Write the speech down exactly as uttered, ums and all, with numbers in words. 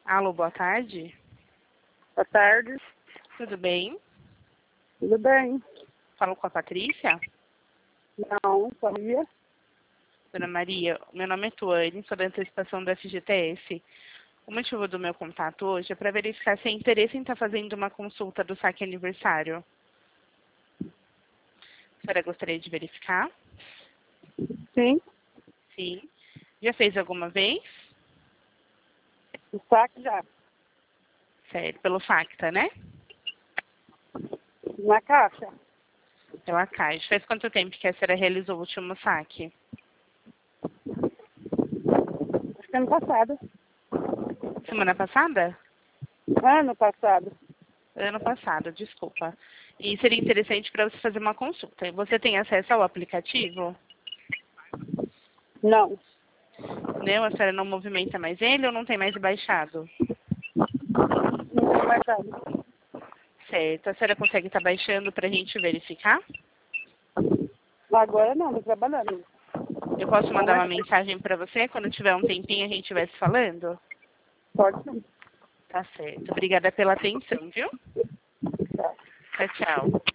Alô, boa tarde. Boa tarde. Tudo bem? Tudo bem? Falo com a Patrícia? Não, sabia? Dona Maria, meu nome é Tuane, sou da antecipação do F G T S. O motivo do meu contato hoje é para verificar se é interesse em estar fazendo uma consulta do saque aniversário. A senhora gostaria de verificar? Sim. Sim. Já fez alguma vez? O saque já. Certo, pelo Facta, né? Na caixa. Pela Caixa. Faz quanto tempo que a senhora realizou o último saque? Acho que ano passado. Semana passada? Ano passado. Ano passado, desculpa. E seria interessante para você fazer uma consulta. Você tem acesso ao aplicativo? Não. Não, a senhora não movimenta mais ele ou não tem mais baixado? Não tem mais nada. Certo. A senhora consegue estar baixando para a gente verificar? Agora não, tô trabalhando. Eu posso mandar uma Mas mensagem para você? Quando tiver um tempinho a gente estiver se falando? pode sim. Tá certo. Obrigada pela atenção, viu? Tá. Tchau, tchau.